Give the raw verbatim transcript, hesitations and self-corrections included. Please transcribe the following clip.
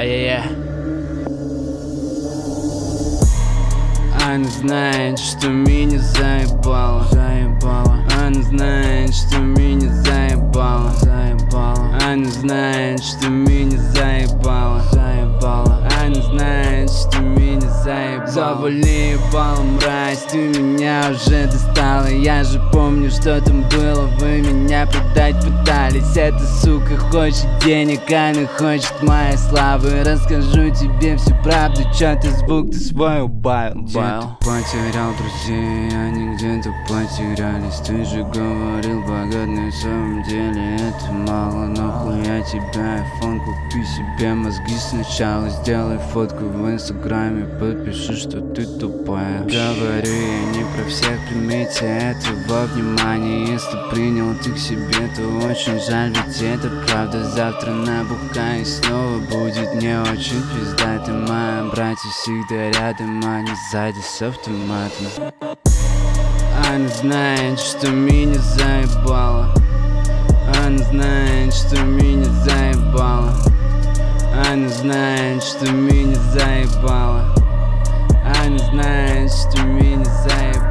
Ай-яй-яй. Она знает, что меня заебало, заебало. Она знает, что меня заебало, заебало. Она знает, что меня заебало, заебало. Она знает, что меня заебало. Завали ебалом, мразь, ты меня уже достала. Я же помню, что там было, вы меня предать пытались. Эта сука хочет денег, она хочет моей славы. Расскажу тебе всю правду, чё ты звук ты свой убавил. Где-то потерял друзей, они где-то потерялись. Ты же говорил, богат, на самом деле это мало. Нахуя тебя айфон, купи себе мозги сначала. Сделай фотку в инстаграме, подпиши, что ты тупая. Говорю я не про всех, примите это во внимание. Если принял ты к себе, то очень жаль, ведь это правда. Завтра набухаю, снова будет не очень пиздато. Мои братья всегда рядом, а не сзади с автоматом. Она знает, что меня заебало. Она знает, что меня заебало. Она знает, что меня заебало. Она знает, что меня заебало.